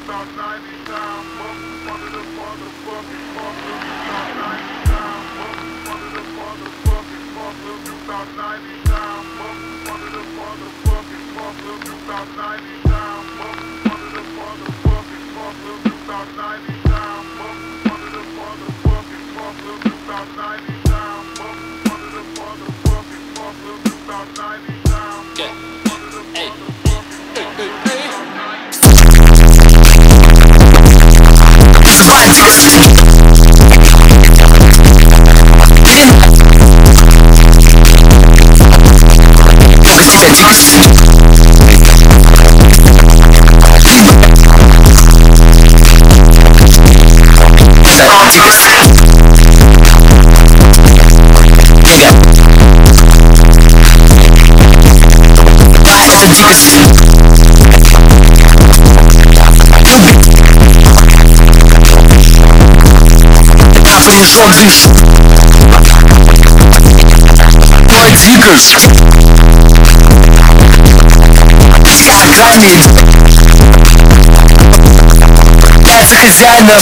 Напряжен движ. Твой двигатель. Огранит. Яйца хозяина.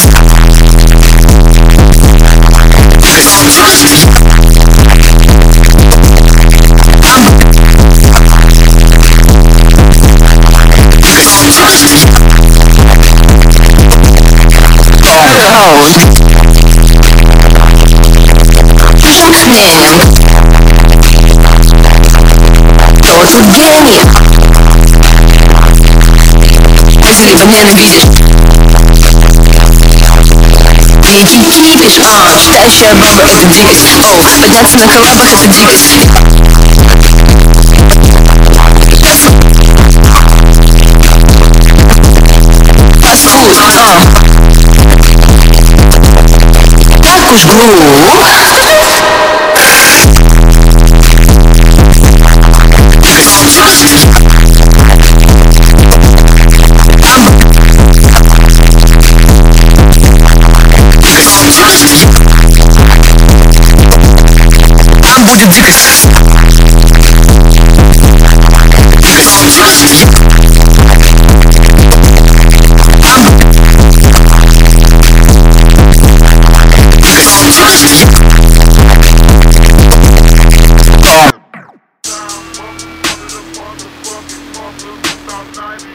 Кто тут гений? Ты либо ненавидишь некий кипиш, читающая баба — это дикость. Подняться на коллабах — это дикость. Фастфуд, так уж глупо. Там будет дикость. Top 90.